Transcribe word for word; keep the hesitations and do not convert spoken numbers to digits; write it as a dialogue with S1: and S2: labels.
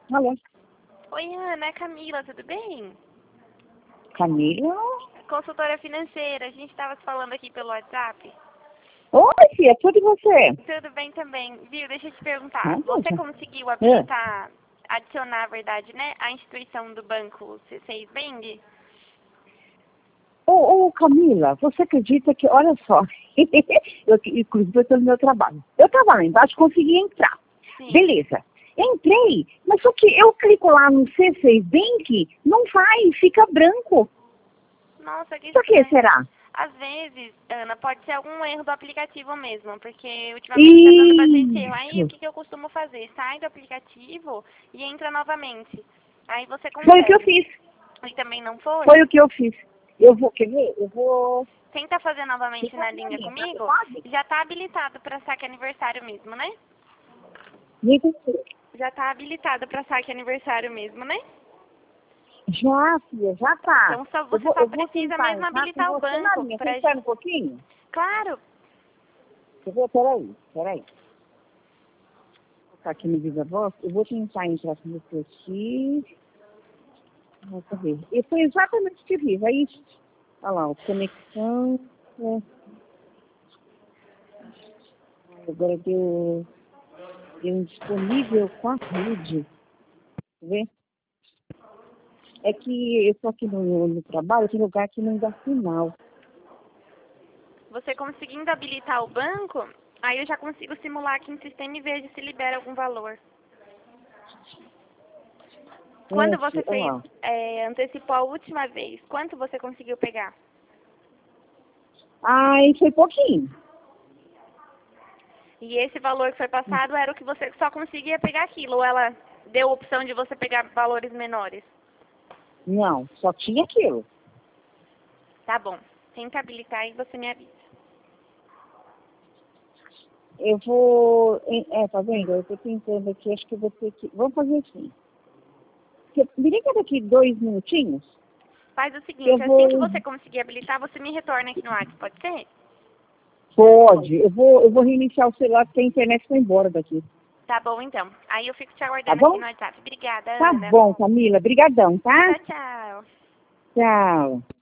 S1: Alô?
S2: Oi, Ana, é Camila, tudo bem?
S1: Camila?
S2: Consultora financeira, a gente estava falando aqui pelo WhatsApp.
S1: Oi, filha, tudo e você?
S2: Tudo bem também. Viu, deixa eu te perguntar.
S1: Ah,
S2: Você
S1: moça.
S2: conseguiu
S1: É.
S2: habilitar, adicionar, a verdade, né, a instituição do banco C seis Bang?
S1: Ô, ô, Camila, você acredita que, olha só, eu, inclusive eu estou no meu trabalho. Eu estava lá embaixo, consegui entrar.
S2: Sim.
S1: Beleza. Entrei, mas só que eu clico lá no C seis Bank, não vai, fica branco.
S2: Nossa, que
S1: Por que
S2: estranho.
S1: será?
S2: Às vezes, Ana, pode ser algum erro do aplicativo mesmo, porque ultimamente está dando bastante erro. Aí o
S1: Isso.
S2: que, que eu costumo fazer? Sai do aplicativo e entra novamente. Aí você
S1: Foi o que eu
S2: consegue.
S1: fiz.
S2: E também não foi?
S1: Foi o que eu fiz. Eu vou, quer ver? Eu vou...
S2: Tenta fazer novamente
S1: Fica
S2: na
S1: aqui na
S2: linha
S1: linha, tá?
S2: comigo.
S1: Pode?
S2: Já tá habilitado para saque aniversário mesmo, né?
S1: Diga sim.
S2: Já tá habilitado para saque aniversário mesmo, né?
S1: Já, filha, já tá.
S2: Então só,
S1: Eu
S2: você
S1: vou,
S2: só
S1: eu vou
S2: precisa
S1: tentar
S2: mesmo
S1: entrar com
S2: habilitar o
S1: você na
S2: banco
S1: linha. Você
S2: pra
S1: espera
S2: gente.
S1: um pouquinho?
S2: Claro.
S1: Quer ver? Peraí, peraí. Vou colocar aqui no Viva Voz. Eu vou tentar entrar com você aqui. Vamos ver. E foi exatamente o que fiz. Aí, olha lá, ó, conexão. É. Agora deu, deu disponível com a rede. Quer ver? É que eu tô aqui no, no trabalho, tem lugar que não dá sinal.
S2: Você conseguindo habilitar o banco, aí eu já consigo simular aqui no sistema e vejo se libera algum valor. Quando
S1: É,
S2: você
S1: filha, olha
S2: fez,
S1: lá.
S2: é, antecipou a última vez, quanto você conseguiu pegar?
S1: Ai, foi pouquinho.
S2: E esse valor que foi passado era o que você só conseguia pegar aquilo, ou ela deu a opção de você pegar valores menores?
S1: Não, só tinha aquilo.
S2: Tá bom. Tenta habilitar e você me avisa.
S1: Eu vou... É, tá vendo? Eu tô tentando aqui, acho que eu vou ter que... Vamos fazer assim. Você me liga daqui dois minutinhos?
S2: Faz o
S1: Eu
S2: seguinte, assim que
S1: vou...
S2: você conseguir habilitar, você me retorna aqui no WhatsApp, pode ser?
S1: Pode. Eu vou, eu vou reiniciar o celular porque a internet foi embora daqui.
S2: Tá bom, então. Aí eu fico te
S1: Tá
S2: aguardando aqui
S1: bom?
S2: no WhatsApp. Obrigada,
S1: Tá
S2: Ana.
S1: bom, Camila. Brigadão, tá?
S2: Tchau, tchau.
S1: Tchau.